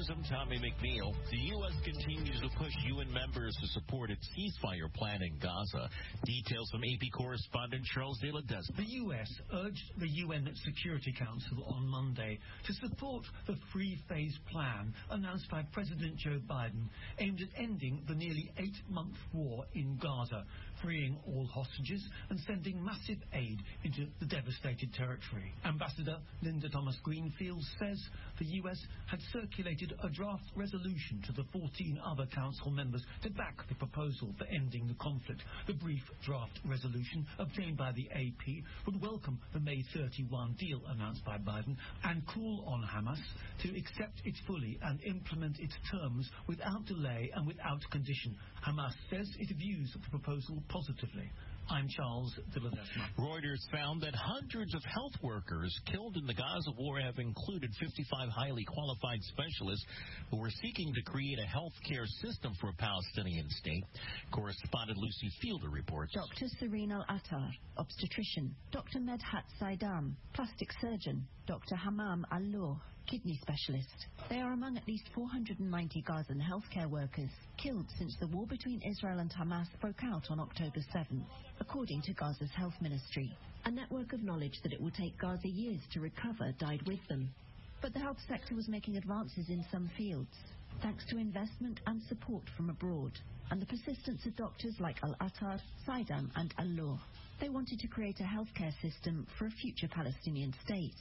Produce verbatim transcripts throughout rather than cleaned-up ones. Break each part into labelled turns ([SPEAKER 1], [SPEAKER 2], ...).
[SPEAKER 1] News, I'm Tommy McNeil. The U S continues to push U N members to support its ceasefire plan in Gaza. Details from A P correspondent Charles de la Desma.
[SPEAKER 2] The U S urged the U N Security Council on Monday to support the three-phase plan announced by President Joe Biden, aimed at ending the nearly eight-month war in Gaza, freeing all hostages and sending massive aid into the devastated territory. Ambassador Linda Thomas-Greenfield says the U S had circulated a draft resolution to the fourteen other council members to back the proposal for ending the conflict. The brief draft resolution obtained by the A P would welcome the May thirty-first deal announced by Biden and call on Hamas to accept it fully and implement its terms without delay and without condition. Hamas says it views the proposal positively. I'm Charles de la Desma.
[SPEAKER 1] Reuters found that hundreds of health workers killed in the Gaza war have included fifty-five highly qualified specialists who were seeking to create a health care system for a Palestinian state. Correspondent Lucy Fielder reports.
[SPEAKER 3] Doctor Serena Al-Attar, obstetrician. Doctor Medhat Saidam, plastic surgeon. Doctor Hammam Al-Lur, kidney specialist. They are among at least four hundred ninety Gazan healthcare workers killed since the war between Israel and Hamas broke out on October seventh, according to Gaza's health ministry. A network of knowledge that it will take Gaza years to recover died with them. But the health sector was making advances in some fields, thanks to investment and support from abroad, and the persistence of doctors like Al-Attar, Saidam and Al-Lur. They wanted to create a healthcare system for a future Palestinian state.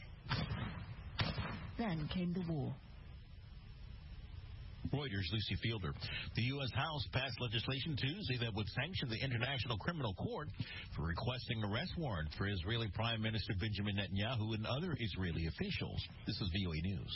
[SPEAKER 3] Then came the war.
[SPEAKER 1] Reuters' Lucy Fielder. The U S House passed legislation Tuesday that would sanction the International Criminal Court for requesting arrest warrants for Israeli Prime Minister Benjamin Netanyahu and other Israeli officials. This is V O A News.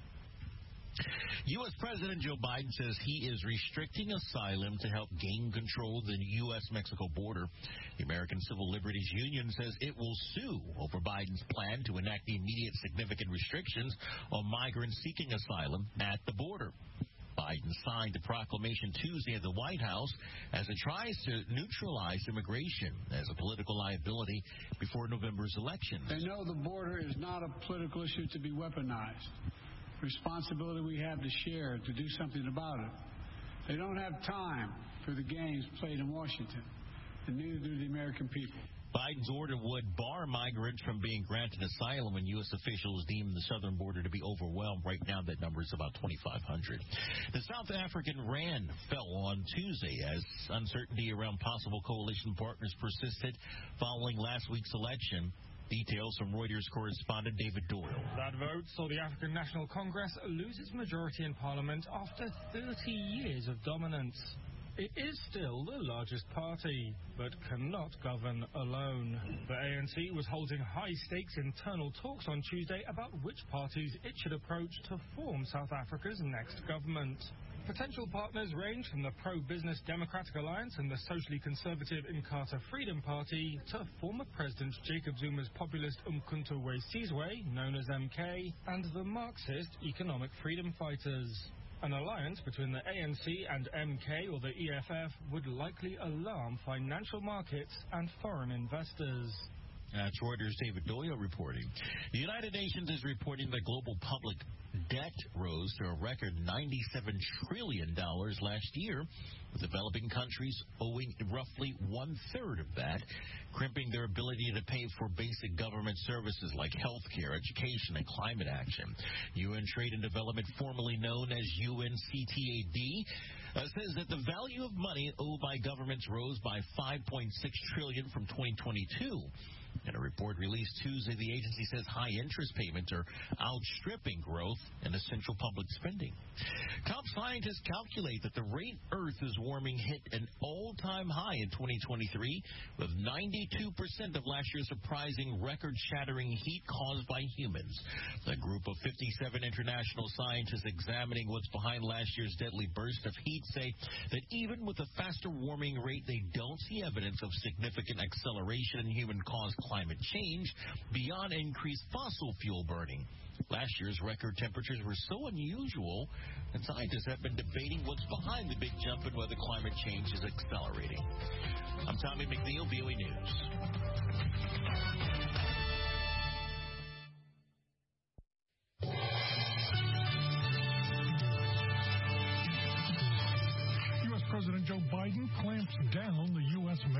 [SPEAKER 1] U S President Joe Biden says he is restricting asylum to help gain control of the U S Mexico border. The American Civil Liberties Union says it will sue over Biden's plan to enact immediate significant restrictions on migrants seeking asylum at the border. Biden signed the proclamation Tuesday at the White House as it tries to neutralize immigration as a political liability before November's elections.
[SPEAKER 4] They know the border is not a political issue to be weaponized. Responsibility we have to share to do something about it. They don't have time for the games played in Washington, and neither do the American people.
[SPEAKER 1] Biden's order would bar migrants from being granted asylum when U S officials deem the southern border to be overwhelmed. Right now, that number is about twenty-five hundred. The South African rand fell on Tuesday as uncertainty around possible coalition partners persisted following last week's election. Details from Reuters correspondent David Doyle.
[SPEAKER 5] That vote saw the African National Congress lose its majority in Parliament after thirty years of dominance. It is still the largest party, but cannot govern alone. The A N C was holding high-stakes internal talks on Tuesday about which parties it should approach to form South Africa's next government. Potential partners range from the pro-business Democratic Alliance and the socially conservative Inkatha Freedom Party to former President Jacob Zuma's populist Umkhonto we Sizwe, known as M K, and the Marxist Economic Freedom Fighters. An alliance between the A N C and M K or the E F F would likely alarm financial markets and foreign investors.
[SPEAKER 1] That's Reuters' David Doyle reporting. The United Nations is reporting that global public debt rose to a record ninety-seven trillion dollars last year, with developing countries owing roughly one-third of that, crimping their ability to pay for basic government services like health care, education, and climate action. U N Trade and Development, formerly known as U N C T A D, uh, says that the value of money owed by governments rose by five point six trillion dollars from twenty twenty-two. In a report released Tuesday, the agency says high interest payments are outstripping growth in essential public spending. Top scientists calculate that the rate Earth is warming hit an all-time high in twenty twenty-three, with ninety-two percent of last year's surprising record-shattering heat caused by humans. The group of fifty-seven international scientists examining what's behind last year's deadly burst of heat say that even with a faster warming rate, they don't see evidence of significant acceleration in human-caused climate change beyond increased fossil fuel burning. Last year's record temperatures were so unusual that scientists have been debating what's behind the big jump and whether climate change is accelerating. I'm Tommy McNeil, V O A News.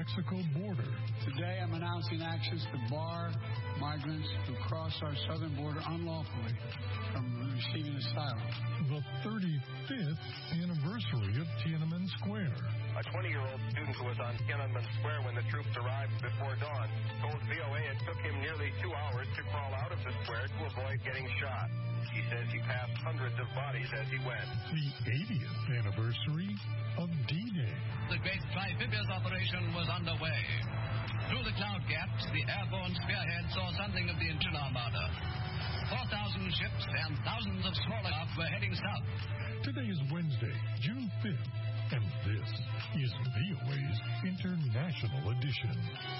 [SPEAKER 6] Mexico border.
[SPEAKER 4] Today, I'm announcing actions to bar migrants who cross our southern border unlawfully from receiving asylum.
[SPEAKER 6] The thirty-fifth anniversary of Tiananmen Square.
[SPEAKER 7] A twenty-year-old student who was on Tiananmen Square when the troops arrived before dawn told V O A it took him nearly two hours to crawl out of the square to avoid getting shot. He says he passed hundreds of bodies as he went.
[SPEAKER 6] The eightieth anniversary of D-Day.
[SPEAKER 8] The great Triphibius operation was underway. Through the cloud gaps, the airborne spearhead saw something of the Indian Armada. four thousand ships and thousands of smaller craft were heading south.
[SPEAKER 6] Today is Wednesday, June fifth, and this is V O A's International Edition.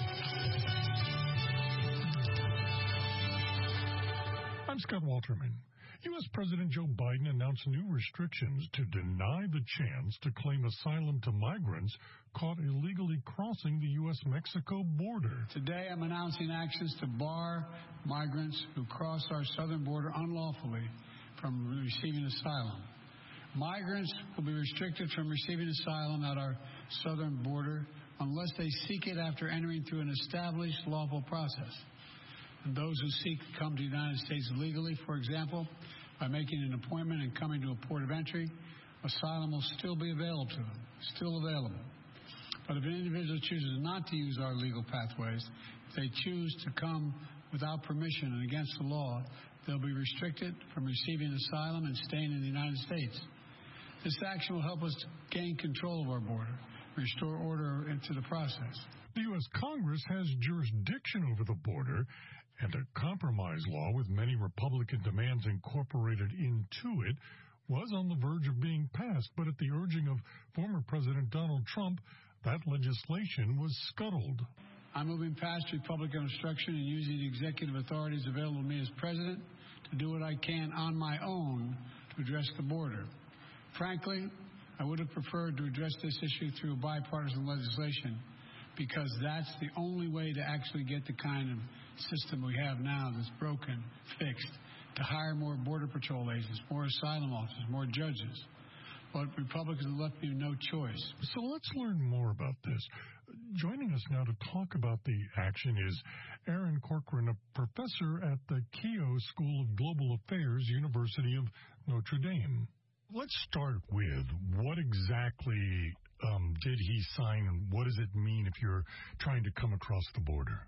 [SPEAKER 6] I'm Scott Walterman. U S. President Joe Biden announced new restrictions to deny the chance to claim asylum to migrants caught illegally crossing the U S Mexico border.
[SPEAKER 4] Today, I'm announcing actions to bar migrants who cross our southern border unlawfully from receiving asylum. Migrants will be restricted from receiving asylum at our southern border unless they seek it after entering through an established lawful process. And those who seek to come to the United States legally, for example, by making an appointment and coming to a port of entry, asylum will still be available to them, still available. But if an individual chooses not to use our legal pathways, if they choose to come without permission and against the law, they'll be restricted from receiving asylum and staying in the United States. This action will help us to gain control of our border, restore order into the process.
[SPEAKER 6] The U S. Congress has jurisdiction over the border, and a compromise law with many Republican demands incorporated into it was on the verge of being passed. But at the urging of former President Donald Trump, that legislation was scuttled.
[SPEAKER 4] I'm moving past Republican obstruction and using the executive authorities available to me as president to do what I can on my own to address the border. Frankly, I would have preferred to address this issue through bipartisan legislation, because that's the only way to actually get the kind of system we have now that's broken, fixed, to hire more Border Patrol agents, more asylum officers, more judges. But Republicans have left me no choice.
[SPEAKER 6] So let's learn more about this. Joining us now to talk about the action is Aaron Corcoran, a professor at the Keough School of Global Affairs, University of Notre Dame. Let's start with what exactly um, did he sign, and what does it mean if you're trying to come across the border?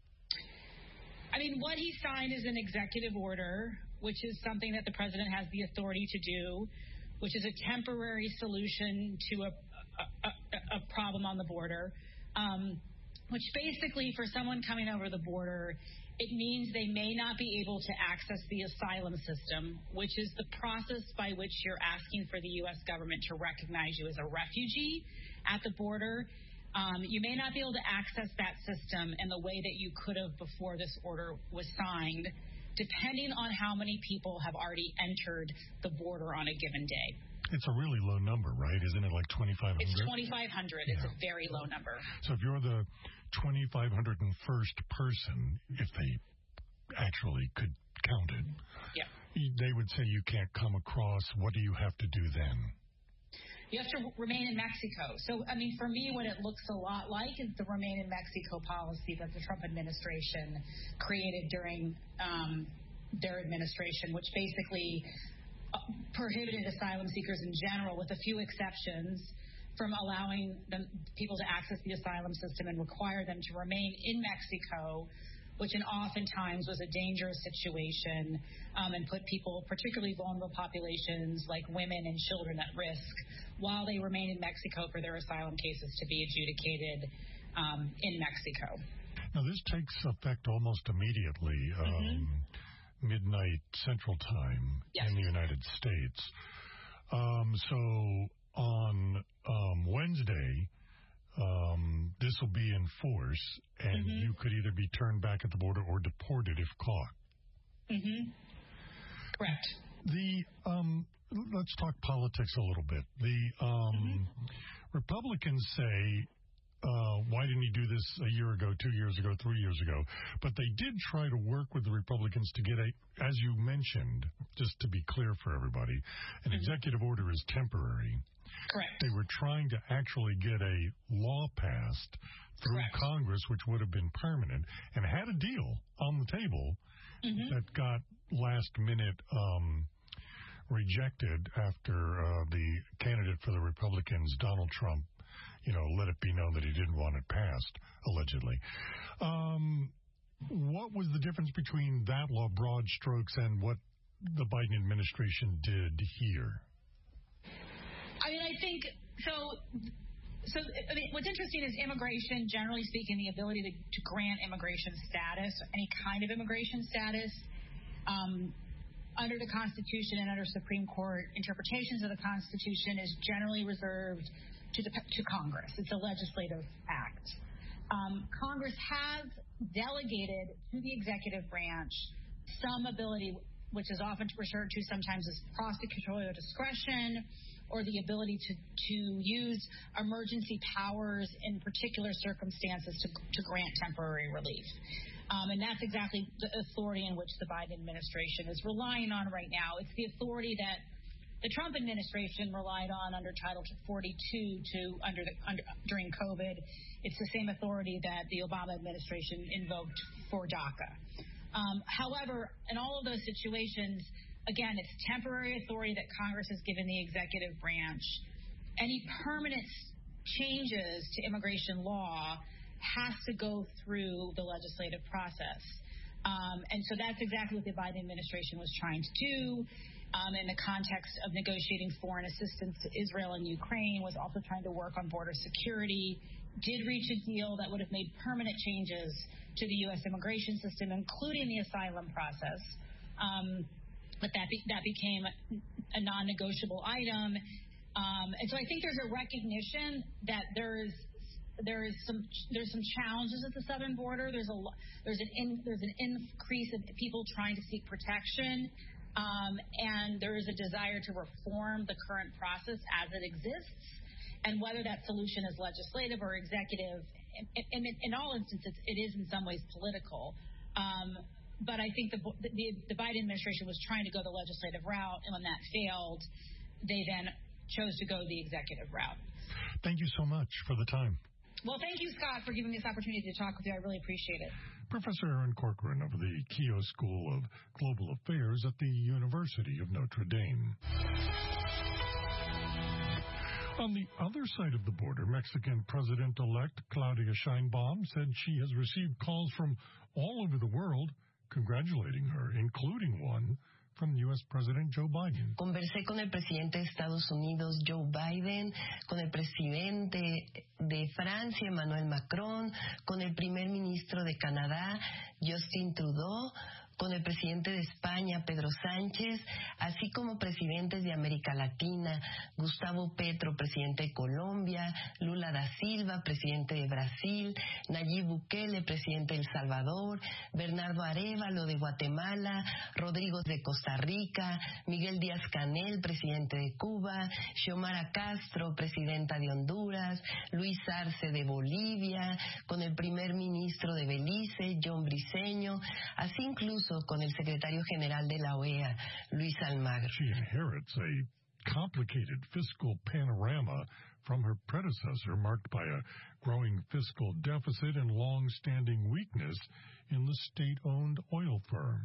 [SPEAKER 9] I mean, what he signed is an executive order, which is something that the president has the authority to do, which is a temporary solution to a, a, a, a problem on the border, um, which basically for someone coming over the border, it means they may not be able to access the asylum system, which is the process by which you're asking for the U S government to recognize you as a refugee at the border. Um, you may not be able to access that system in the way that you could have before this order was signed, depending on how many people have already entered the border on a given day.
[SPEAKER 6] It's a really low number, right? Isn't it like twenty-five hundred?
[SPEAKER 9] It's twenty-five hundred. Yeah. It's a very low number.
[SPEAKER 6] So if you're the twenty-five hundred first person, if they actually could count it,
[SPEAKER 9] yeah.
[SPEAKER 6] they would say you can't come across. What do you have to do then?
[SPEAKER 9] You have to remain in Mexico. So, I mean, for me, what it looks a lot like is the remain in Mexico policy that the Trump administration created during um, their administration, which basically uh, prohibited asylum seekers in general, with a few exceptions, from allowing them, people to access the asylum system and require them to remain in Mexico, which in oftentimes was a dangerous situation um, and put people, particularly vulnerable populations like women and children, at risk while they remain in Mexico for their asylum cases to be adjudicated um, in Mexico.
[SPEAKER 6] Now, this takes effect almost immediately, um, mm-hmm. midnight Central Time
[SPEAKER 9] yes.
[SPEAKER 6] in the United States. Um, so on um, Wednesday, Um, this will be in force, and
[SPEAKER 9] mm-hmm.
[SPEAKER 6] you could either be turned back at the border or deported if caught.
[SPEAKER 9] Mm-hmm. Correct.
[SPEAKER 6] The um, let's talk politics a little bit. The um, mm-hmm. Republicans say uh, why didn't he do this a year ago, two years ago, three years ago? But they did try to work with the Republicans to get a, as you mentioned, just to be clear for everybody, an mm-hmm. executive order is temporary.
[SPEAKER 9] Correct.
[SPEAKER 6] They were trying to actually get a law passed through Correct. Congress, which would have been permanent, and had a deal on the table mm-hmm. that got last-minute um, rejected after uh, the candidate for the Republicans, Donald Trump, you know, let it be known that he didn't want it passed, allegedly. Um, what was the difference between that law, broad strokes, and what the Biden administration did here?
[SPEAKER 9] I mean, I think, so, so I mean, what's interesting is immigration, generally speaking, the ability to, to grant immigration status, any kind of immigration status, um, under the Constitution and under Supreme Court interpretations of the Constitution is generally reserved to the to Congress. It's a legislative act. Um, Congress has delegated to the executive branch some ability, which is often referred to sometimes as prosecutorial discretion, or the ability to, to use emergency powers in particular circumstances to, to grant temporary relief. Um, and that's exactly the authority in which the Biden administration is relying on right now. It's the authority that the Trump administration relied on under Title forty-two to under the, under, during COVID. It's the same authority that the Obama administration invoked for DACA. Um, however, in all of those situations, again, it's temporary authority that Congress has given the executive branch. Any permanent changes to immigration law has to go through the legislative process. Um, and so that's exactly what the Biden administration was trying to do um, in the context of negotiating foreign assistance to Israel and Ukraine, was also trying to work on border security, did reach a deal that would have made permanent changes to the U S immigration system, including the asylum process. Um, But that be, that became a non-negotiable item, um, and so I think there's a recognition that there's there is some there's some challenges at the southern border. There's a there's an in, there's an increase of people trying to seek protection, um, and there is a desire to reform the current process as it exists. And whether that solution is legislative or executive, in, in, in all instances, it is in some ways political. Um, But I think the, the the Biden administration was trying to go the legislative route, and when that failed, they then chose to go the executive route.
[SPEAKER 6] Thank you so much for the time.
[SPEAKER 9] Well, thank you, Scott, for giving me this opportunity to talk with you. I really appreciate it.
[SPEAKER 6] Professor Erin Corcoran of the Keough School of Global Affairs at the University of Notre Dame. On the other side of the border, Mexican President-elect Claudia Sheinbaum said she has received calls from all over the world congratulating her, including one from U S President Joe Biden.
[SPEAKER 10] Conversé con el presidente de Estados Unidos, Joe Biden, con el presidente de Francia, Emmanuel Macron, con el primer ministro de Canadá, Justin Trudeau, con el presidente de España, Pedro Sánchez, así como presidentes de América Latina, Gustavo Petro, presidente de Colombia, Lula da Silva, presidente de Brasil, Nayib Bukele, presidente de El Salvador, Bernardo Arévalo de Guatemala, Rodrigo de Costa Rica, Miguel Díaz-Canel, presidente de Cuba, Xiomara Castro, presidenta de Honduras, Luis Arce de Bolivia, con el primer ministro de Belice, John Briceño, así incluso con el secretario general de la O E A, Luis Almagro.
[SPEAKER 6] She inherits a complicated fiscal panorama from her predecessor, marked by a growing fiscal deficit and long-standing weakness in the state-owned oil firm.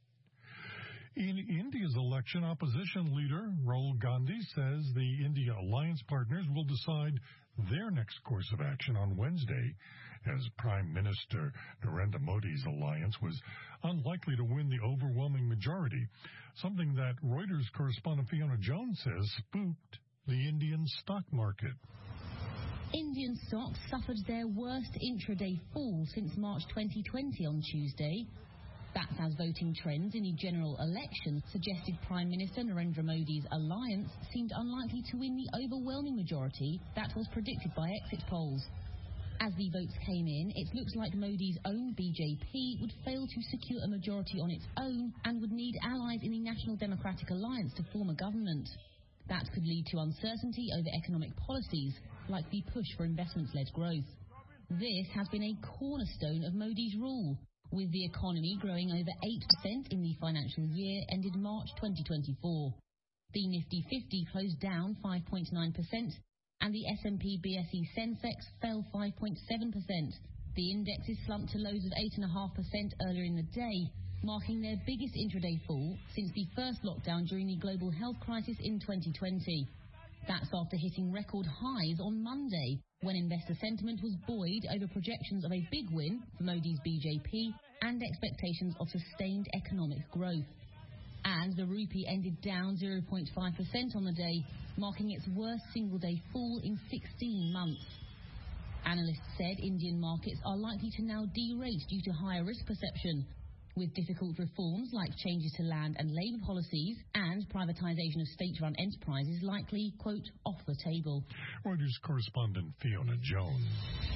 [SPEAKER 6] In India's election, opposition leader Rahul Gandhi says the India alliance partners will decide their next course of action on Wednesday, as Prime Minister Narendra Modi's alliance was unlikely to win the overwhelming majority, something that Reuters correspondent Fiona Jones says spooked the Indian stock market.
[SPEAKER 11] Indian stocks suffered their worst intraday fall since March twenty twenty on Tuesday. That's as voting trends in the general election suggested Prime Minister Narendra Modi's alliance seemed unlikely to win the overwhelming majority that was predicted by exit polls. As the votes came in, it looks like Modi's own B J P would fail to secure a majority on its own and would need allies in the National Democratic Alliance to form a government. That could lead to uncertainty over economic policies, like the push for investment-led growth. This has been a cornerstone of Modi's rule, with the economy growing over eight percent in the financial year ended March twenty twenty-four. The Nifty fifty closed down five point nine percent, and the S and P B S E Sensex fell five point seven percent. The indexes slumped to lows of eight point five percent earlier in the day, marking their biggest intraday fall since the first lockdown during the global health crisis in twenty twenty. That's after hitting record highs on Monday, when investor sentiment was buoyed over projections of a big win for Modi's B J P and expectations of sustained economic growth. And the rupee ended down zero point five percent on the day, marking its worst single-day fall in sixteen months. Analysts said Indian markets are likely to now derate due to higher risk perception, with difficult reforms like changes to land and labour policies and privatisation of state-run enterprises likely, quote, off the table.
[SPEAKER 6] Reuters correspondent Fiona Jones.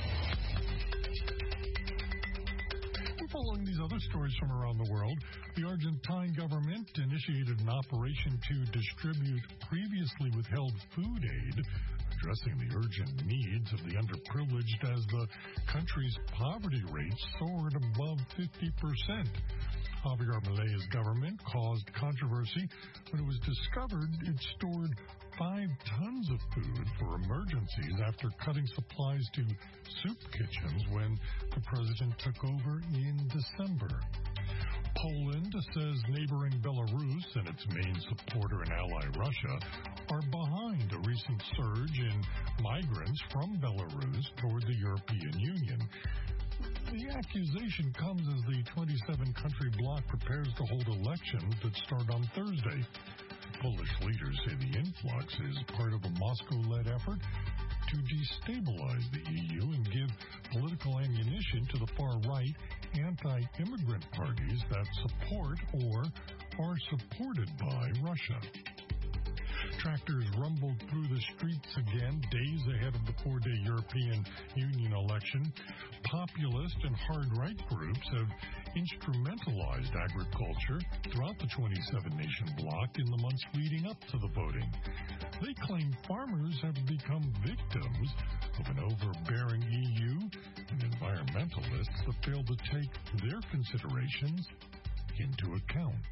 [SPEAKER 6] And following these other stories from around the world, the Argentine government initiated an operation to distribute previously withheld food aid, addressing the urgent needs of the underprivileged as the country's poverty rate soared above fifty percent. Javier Milei's government caused controversy when it was discovered it stored five tons of food for emergencies after cutting supplies to soup kitchens when the president took over in December. Poland says neighboring Belarus and its main supporter and ally Russia are behind a recent surge in migrants from Belarus toward the European Union. The accusation comes as the twenty-seven country bloc prepares to hold elections that start on Thursday. Polish leaders say the influx is part of a Moscow-led effort to destabilize the E U and give political ammunition to the far-right anti-immigrant parties that support or are supported by Russia. Tractors rumbled through the streets again days ahead of the four-day European Union election. Populist and hard-right groups have instrumentalized agriculture throughout the twenty-seven nation bloc in the months leading up to the voting. They claim farmers have become victims of an overbearing E U and environmentalists that fail to take their considerations into account.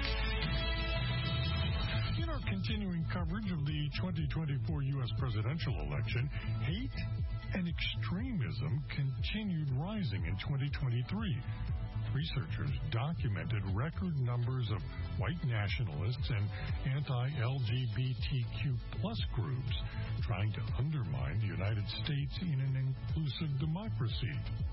[SPEAKER 6] In our continuing coverage of the twenty twenty-four U S presidential election, hate and extremism continued rising in twenty twenty-three. Researchers documented record numbers of white nationalists and anti-L G B T Q plus groups trying to undermine the United States in an inclusive democracy.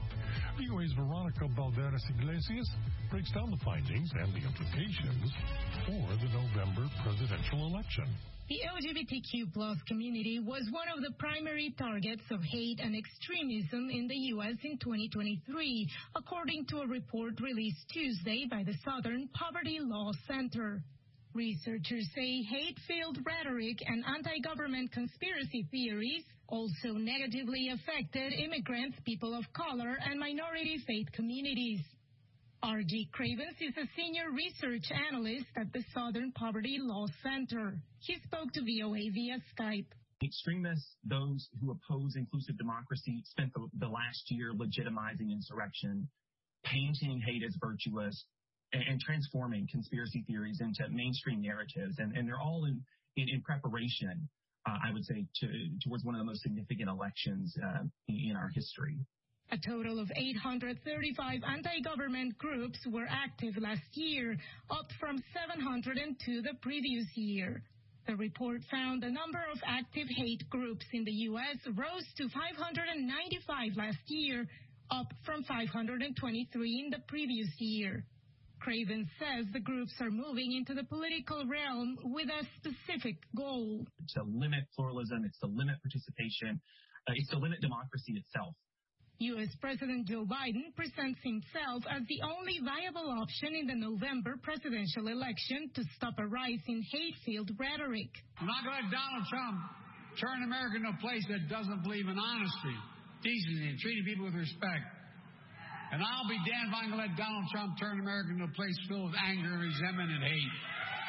[SPEAKER 6] V O A's Veronica Balderas Iglesias breaks down the findings and the implications for the November presidential election.
[SPEAKER 12] The L G B T Q plus community was one of the primary targets of hate and extremism in the U S in twenty twenty-three, according to a report released Tuesday by the Southern Poverty Law Center. Researchers say hate-filled rhetoric and anti-government conspiracy theories also negatively affected immigrants, people of color, and minority faith communities. R G Cravens is a senior research analyst at the Southern Poverty Law Center. He spoke to V O A via Skype.
[SPEAKER 13] Extremists, those who oppose inclusive democracy, spent the, the last year legitimizing insurrection, painting hate as virtuous, and, and transforming conspiracy theories into mainstream narratives. And, and they're all in, in, in preparation, uh, I would say, to, towards one of the most significant elections uh, in, in our history.
[SPEAKER 12] A total of eight hundred thirty-five anti-government groups were active last year, up from seven hundred two the previous year. The report found the number of active hate groups in the U S rose to five hundred ninety-five last year, up from five hundred twenty-three in the previous year. Craven says the groups are moving into the political realm with a specific goal.
[SPEAKER 13] To limit pluralism, it's to limit participation, uh, it's to limit democracy itself.
[SPEAKER 12] U S President Joe Biden presents himself as the only viable option in the November presidential election to stop a rise in hate-filled rhetoric.
[SPEAKER 4] I'm not going to let Donald Trump turn America into a place that doesn't believe in honesty, decency, and treating people with respect. And I'll be damned if I'm going to let Donald Trump turn America into a place filled with anger and resentment and hate.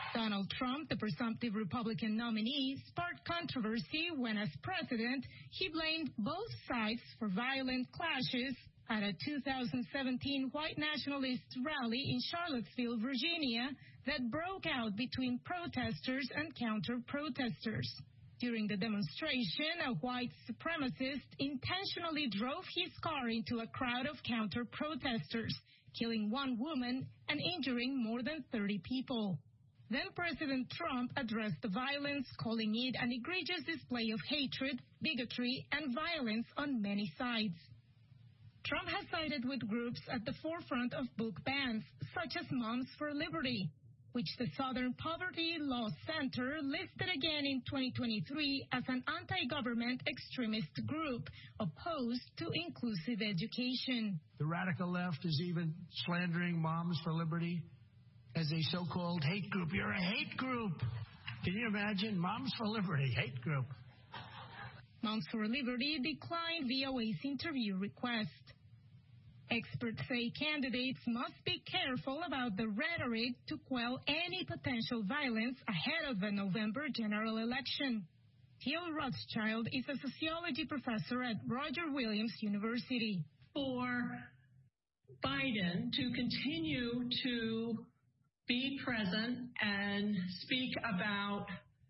[SPEAKER 12] Donald Trump, the presumptive Republican nominee, sparked controversy when, as president, he blamed both sides for violent clashes at a two thousand seventeen white nationalist rally in Charlottesville, Virginia, that broke out between protesters and counter-protesters. During the demonstration, a white supremacist intentionally drove his car into a crowd of counter-protesters, killing one woman and injuring more than thirty people. Then President Trump addressed the violence, calling it an egregious display of hatred, bigotry, and violence on many sides. Trump has sided with groups at the forefront of book bans, such as Moms for Liberty, which the Southern Poverty Law Center listed again in twenty twenty-three as an anti-government extremist group opposed to inclusive education.
[SPEAKER 14] The radical left is even slandering Moms for Liberty as a so-called hate group. You're a hate group. Can you imagine? Moms for Liberty, hate group.
[SPEAKER 12] Moms for Liberty declined V O A's interview request. Experts say candidates must be careful about the rhetoric to quell any potential violence ahead of the November general election. Teal Rothschild is a sociology professor at Roger Williams University.
[SPEAKER 15] For Biden to continue to be present and speak about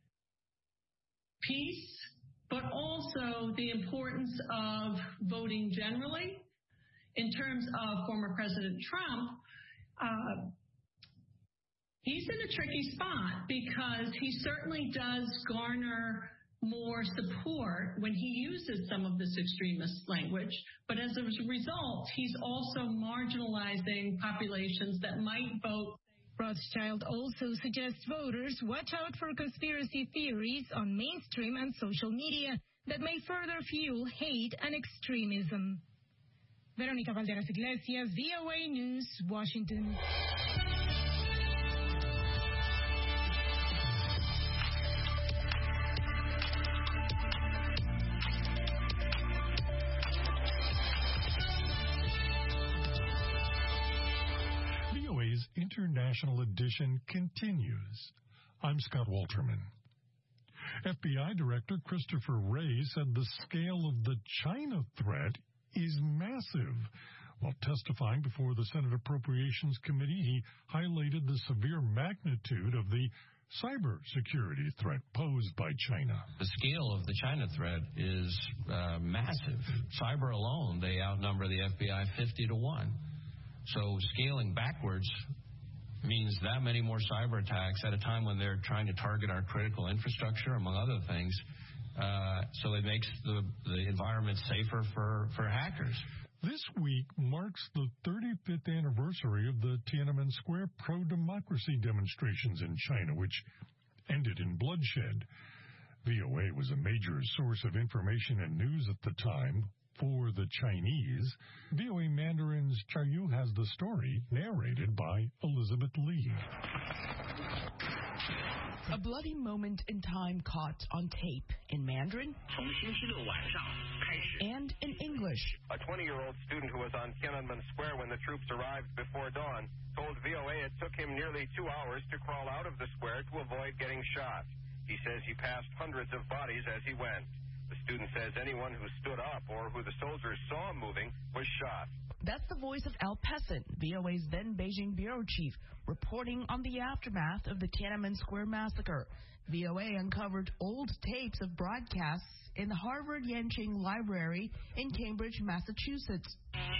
[SPEAKER 15] peace, but also the importance of voting generally. In terms of former President Trump, uh, he's in a tricky spot because he certainly does garner more support when he uses some of this extremist language, but as a result, he's also marginalizing populations that might vote.
[SPEAKER 12] Rothschild also suggests voters watch out for conspiracy theories on mainstream and social media that may further fuel hate and extremism. Verónica Valderas Iglesias, V O A News, Washington.
[SPEAKER 6] V O A's International Edition continues. I'm Scott Walterman. F B I Director Christopher Wray said the scale of the China threat is massive. While testifying before the Senate Appropriations Committee, he highlighted the severe magnitude of the cybersecurity threat posed by China.
[SPEAKER 16] The scale of the China threat is uh, massive. Cyber alone, they outnumber the F B I fifty to one. So scaling backwards means that many more cyber attacks at a time when they're trying to target our critical infrastructure, among other things. Uh, so it makes the, the environment safer for, for hackers.
[SPEAKER 6] This week marks the thirty-fifth anniversary of the Tiananmen Square pro-democracy demonstrations in China, which ended in bloodshed. V O A was a major source of information and news at the time for the Chinese. V O A Mandarin's Chayu has the story, narrated by Elizabeth Lee.
[SPEAKER 17] A bloody moment in time caught on tape in Mandarin and in English.
[SPEAKER 7] A twenty-year-old student who was on Tiananmen Square when the troops arrived before dawn told V O A it took him nearly two hours to crawl out of the square to avoid getting shot. He says he passed hundreds of bodies as he went. The student says anyone who stood up or who the soldiers saw moving was shot.
[SPEAKER 17] That's the voice of Al Pessin, V O A's then Beijing bureau chief, reporting on the aftermath of the Tiananmen Square massacre. V O A uncovered old tapes of broadcasts in the Harvard Yenching Library in Cambridge, Massachusetts.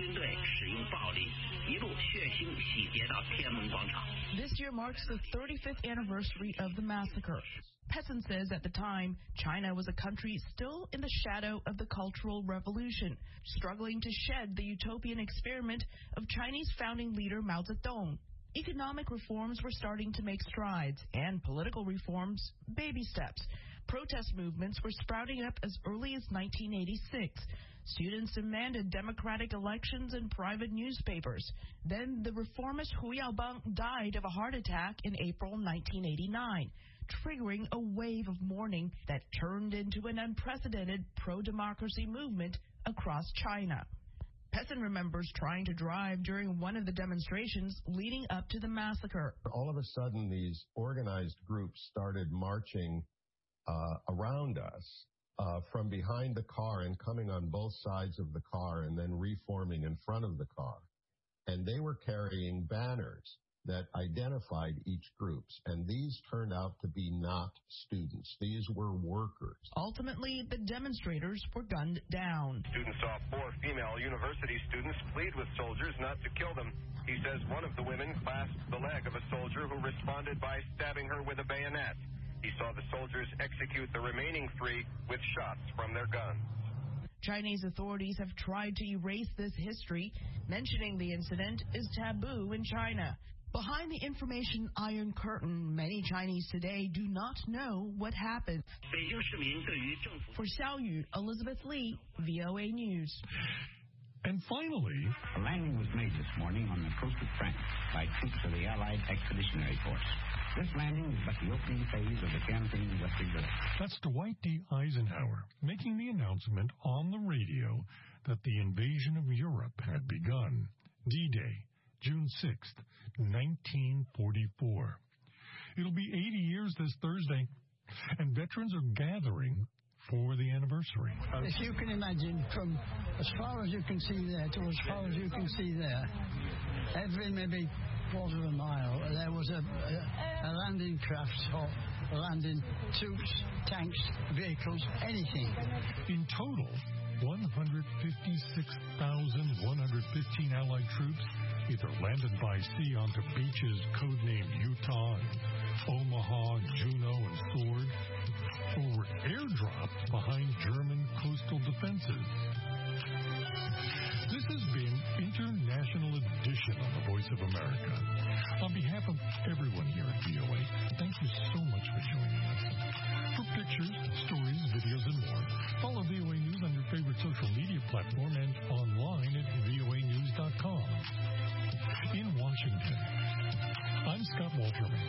[SPEAKER 17] This year marks the thirty-fifth anniversary of the massacre. Pessin says at the time, China was a country still in the shadow of the Cultural Revolution, struggling to shed the utopian experiment of Chinese founding leader Mao Zedong. Economic reforms were starting to make strides, and political reforms, baby steps. Protest movements were sprouting up as early as nineteen eighty-six. Students demanded democratic elections and private newspapers. Then the reformist Hu Yaobang died of a heart attack in April nineteen eighty-nine, triggering a wave of mourning that turned into an unprecedented pro-democracy movement across China. Pessin remembers trying to drive during one of the demonstrations leading up to the massacre.
[SPEAKER 18] All of a sudden, these organized groups started marching uh, around us uh, from behind the car and coming on both sides of the car and then reforming in front of the car. And they were carrying banners that identified each groups, and these turned out to be not students. These were workers.
[SPEAKER 17] Ultimately, the demonstrators were gunned down.
[SPEAKER 7] Students saw four female university students plead with soldiers not to kill them. He says one of the women clasped the leg of a soldier who responded by stabbing her with a bayonet. He saw the soldiers execute the remaining three with shots from their guns.
[SPEAKER 17] Chinese authorities have tried to erase this history. Mentioning the incident is taboo in China. Behind the information iron curtain, many Chinese today do not know what happened. For Xiaoyu, Elizabeth Lee, V O A News.
[SPEAKER 6] And finally,
[SPEAKER 19] a landing was made this morning on the coast of France by troops of the Allied Expeditionary Force. This landing is but the opening phase of the campaign in Western Europe.
[SPEAKER 6] That's Dwight D. Eisenhower making the announcement on the radio that the invasion of Europe had begun. D-Day, June sixth, nineteen forty-four. It'll be eighty years this Thursday, and veterans are gathering for the anniversary.
[SPEAKER 20] If you can imagine, from as far as you can see there to as far as you can see there, every maybe quarter of a mile, there was a, a, a landing craft or landing troops, tanks, vehicles, anything.
[SPEAKER 6] In total, one hundred fifty-six thousand one hundred fifteen Allied troops either landed by sea onto beaches codenamed Utah, and Omaha, Juno, and Sword, or were airdropped behind German coastal defenses. This has been International Edition on the Voice of America. On behalf of everyone here at V O A, thank you so much for joining us. For pictures, stories, videos, and more, follow V O A News on your favorite social media platform and online at V O A news dot com. In Washington, I'm Scott Walterman.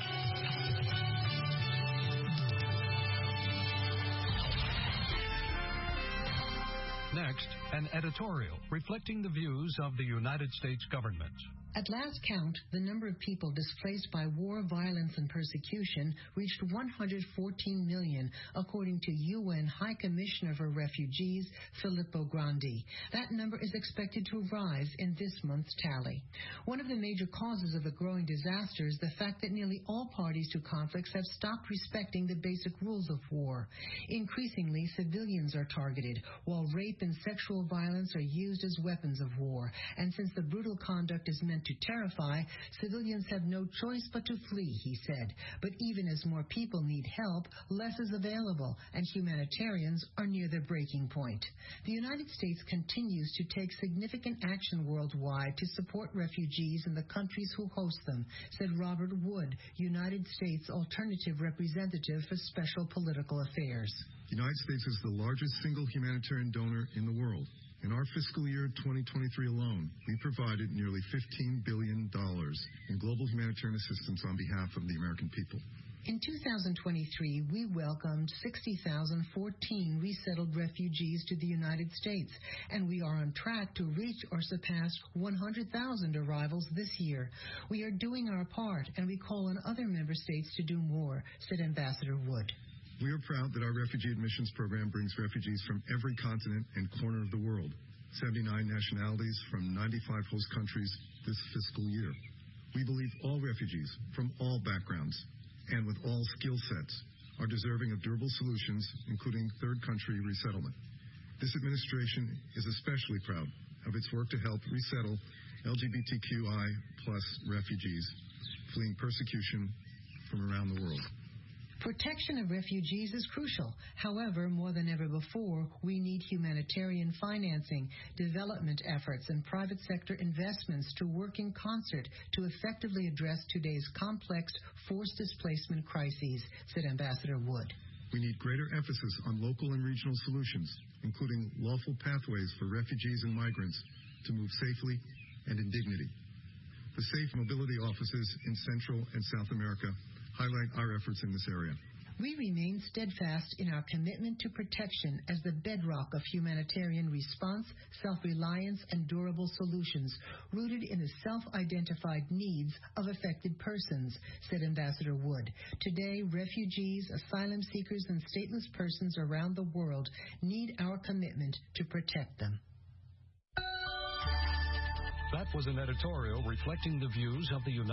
[SPEAKER 21] Next, an editorial reflecting the views of the United States government.
[SPEAKER 22] At last count, the number of people displaced by war, violence, and persecution reached one hundred fourteen million, according to U N High Commissioner for Refugees, Filippo Grandi. That number is expected to rise in this month's tally. One of the major causes of the growing disaster is the fact that nearly all parties to conflicts have stopped respecting the basic rules of war. Increasingly, civilians are targeted, while rape and sexual violence are used as weapons of war. And since the brutal conduct is meant to terrify, civilians have no choice but to flee, he said. But even as more people need help, less is available, and humanitarians are near their breaking point. The United States continues to take significant action worldwide to support refugees in the countries who host them, said Robert Wood, United States Alternative Representative for Special Political Affairs.
[SPEAKER 23] The United States is the largest single humanitarian donor in the world. In our fiscal year twenty twenty-three alone, we provided nearly fifteen billion dollars in global humanitarian assistance on behalf of the American people.
[SPEAKER 22] In two thousand twenty-three, we welcomed sixty thousand fourteen resettled refugees to the United States, and we are on track to reach or surpass one hundred thousand arrivals this year. We are doing our part, and we call on other member states to do more, said Ambassador Wood.
[SPEAKER 23] We are proud that our refugee admissions program brings refugees from every continent and corner of the world, seventy-nine nationalities from ninety-five host countries this fiscal year. We believe all refugees from all backgrounds and with all skill sets are deserving of durable solutions, including third country resettlement. This administration is especially proud of its work to help resettle L G B T Q I plus refugees fleeing persecution from around the world.
[SPEAKER 22] Protection of refugees is crucial. However, more than ever before, we need humanitarian financing, development efforts, and private sector investments to work in concert to effectively address today's complex forced displacement crises, said Ambassador Wood.
[SPEAKER 23] We need greater emphasis on local and regional solutions, including lawful pathways for refugees and migrants to move safely and in dignity. The Safe Mobility Offices in Central and South America highlight our efforts in this area.
[SPEAKER 22] We remain steadfast in our commitment to protection as the bedrock of humanitarian response, self-reliance, and durable solutions rooted in the self-identified needs of affected persons, said Ambassador Wood. Today, refugees, asylum seekers, and stateless persons around the world need our commitment to protect them.
[SPEAKER 21] That was an editorial reflecting the views of the United